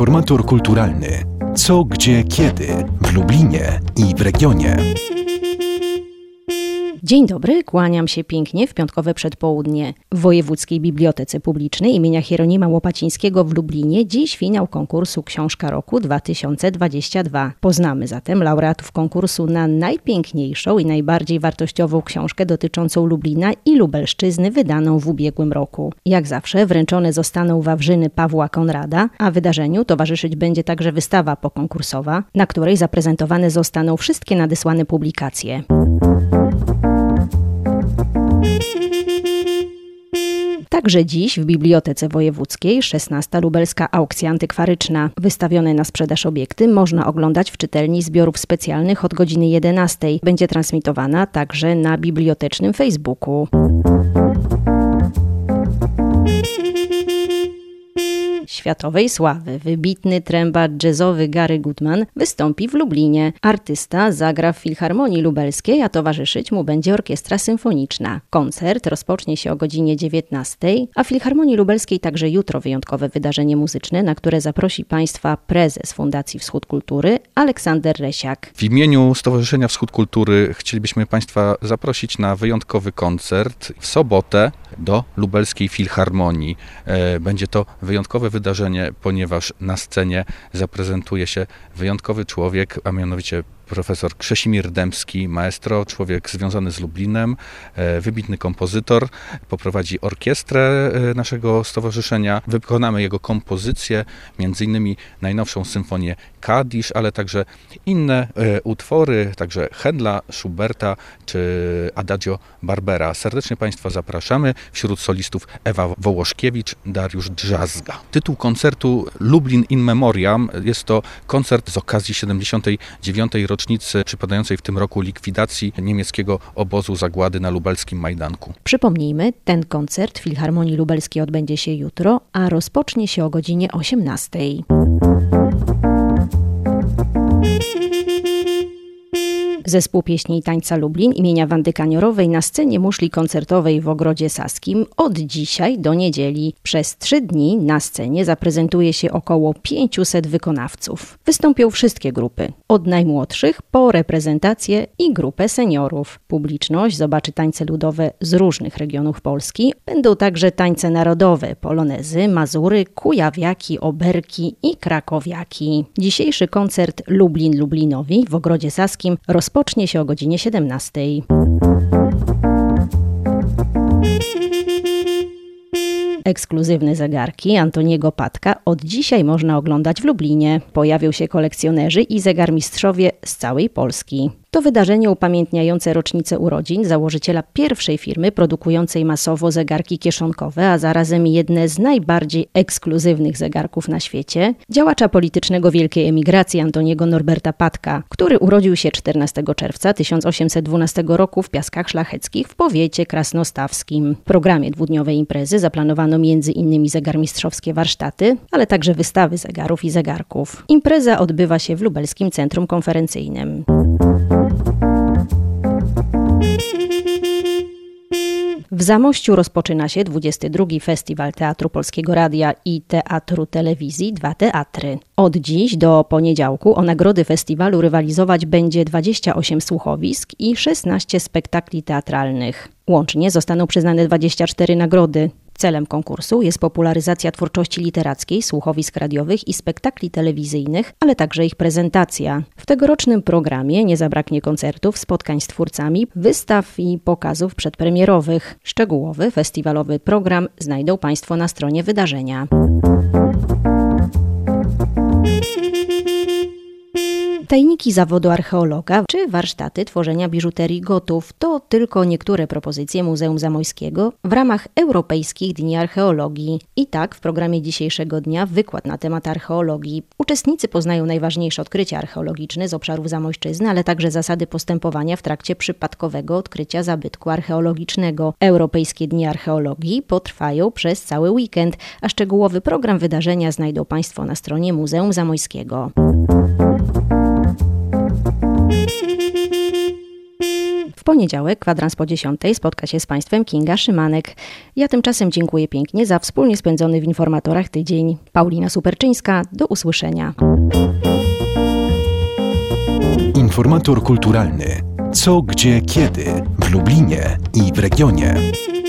Informator kulturalny. Co, gdzie, kiedy w Lublinie i w regionie. Dzień dobry, kłaniam się pięknie w piątkowe przedpołudnie. W Wojewódzkiej Bibliotece Publicznej imienia Hieronima Łopacińskiego w Lublinie dziś finał konkursu Książka Roku 2022. Poznamy zatem laureatów konkursu na najpiękniejszą i najbardziej wartościową książkę dotyczącą Lublina i Lubelszczyzny wydaną w ubiegłym roku. Jak zawsze wręczone zostaną Wawrzyny Pawła Konrada, a wydarzeniu towarzyszyć będzie także wystawa pokonkursowa, na której zaprezentowane zostaną wszystkie nadesłane publikacje. Także dziś w Bibliotece Wojewódzkiej 16. Lubelska Aukcja Antykwaryczna. Wystawione na sprzedaż obiekty można oglądać w czytelni zbiorów specjalnych od godziny 11. Będzie transmitowana także na bibliotecznym Facebooku. Światowej sławy wybitny trębacz jazzowy Gary Goodman wystąpi w Lublinie. Artysta zagra w Filharmonii Lubelskiej, a towarzyszyć mu będzie orkiestra symfoniczna. Koncert rozpocznie się o godzinie 19, a w Filharmonii Lubelskiej także jutro wyjątkowe wydarzenie muzyczne, na które zaprosi Państwa prezes Fundacji Wschód Kultury Aleksander Resiak. W imieniu Stowarzyszenia Wschód Kultury chcielibyśmy Państwa zaprosić na wyjątkowy koncert w sobotę do Lubelskiej Filharmonii. Będzie to wyjątkowe wydarzenie, ponieważ na scenie zaprezentuje się wyjątkowy człowiek, a mianowicie profesor Krzesimir Dębski, maestro, człowiek związany z Lublinem, wybitny kompozytor, poprowadzi orkiestrę naszego stowarzyszenia. Wykonamy jego kompozycje, między innymi najnowszą symfonię Kadisz, ale także inne utwory, także Händla, Schuberta czy Adagio Barbera. Serdecznie Państwa zapraszamy. Wśród solistów Ewa Wołoszkiewicz, Dariusz Drzazga. Tytuł koncertu Lublin in Memoriam. Jest to koncert z okazji 79. rocznicy przypadającej w tym roku likwidacji niemieckiego obozu zagłady na lubelskim Majdanku. Przypomnijmy, ten koncert w Filharmonii Lubelskiej odbędzie się jutro, a rozpocznie się o godzinie 18. Zespół Pieśni i Tańca Lublin imienia Wandy Kaniorowej na scenie muszli koncertowej w Ogrodzie Saskim od dzisiaj do niedzieli. Przez 3 dni na scenie zaprezentuje się około 500 wykonawców. Wystąpią wszystkie grupy, od najmłodszych po reprezentację i grupę seniorów. Publiczność zobaczy tańce ludowe z różnych regionów Polski. Będą także tańce narodowe, polonezy, mazury, kujawiaki, oberki i krakowiaki. Dzisiejszy koncert Lublin Lublinowi w Ogrodzie Saskim rozpocznie się o godzinie 17. Ekskluzywne zegarki Antoniego Patka od dzisiaj można oglądać w Lublinie. Pojawią się kolekcjonerzy i zegarmistrzowie z całej Polski. To wydarzenie upamiętniające rocznicę urodzin założyciela pierwszej firmy produkującej masowo zegarki kieszonkowe, a zarazem jedne z najbardziej ekskluzywnych zegarków na świecie, działacza politycznego wielkiej emigracji Antoniego Norberta Patka, który urodził się 14 czerwca 1812 roku w Piaskach Szlacheckich w powiecie krasnostawskim. W programie dwudniowej imprezy zaplanowano m.in. zegarmistrzowskie warsztaty, ale także wystawy zegarów i zegarków. Impreza odbywa się w Lubelskim Centrum Konferencyjnym. W Zamościu rozpoczyna się 22. Festiwal Teatru Polskiego Radia i Teatru Telewizji Dwa Teatry. Od dziś do poniedziałku o nagrody festiwalu rywalizować będzie 28 słuchowisk i 16 spektakli teatralnych. Łącznie zostaną przyznane 24 nagrody. Celem konkursu jest popularyzacja twórczości literackiej, słuchowisk radiowych i spektakli telewizyjnych, ale także ich prezentacja. W tegorocznym programie nie zabraknie koncertów, spotkań z twórcami, wystaw i pokazów przedpremierowych. Szczegółowy festiwalowy program znajdą Państwo na stronie wydarzenia. Tajniki zawodu archeologa czy warsztaty tworzenia biżuterii gotów to tylko niektóre propozycje Muzeum Zamojskiego w ramach Europejskich Dni Archeologii. I tak w programie dzisiejszego dnia wykład na temat archeologii. Uczestnicy poznają najważniejsze odkrycia archeologiczne z obszarów Zamojszczyzny, ale także zasady postępowania w trakcie przypadkowego odkrycia zabytku archeologicznego. Europejskie Dni Archeologii potrwają przez cały weekend, a szczegółowy program wydarzenia znajdą Państwo na stronie Muzeum Zamojskiego. W poniedziałek, kwadrans po 10 spotka się z Państwem Kinga Szymanek. Ja tymczasem dziękuję pięknie za wspólnie spędzony w Informatorach tydzień. Paulina Superczyńska, do usłyszenia. Informator kulturalny. Co, gdzie, kiedy w Lublinie i w regionie.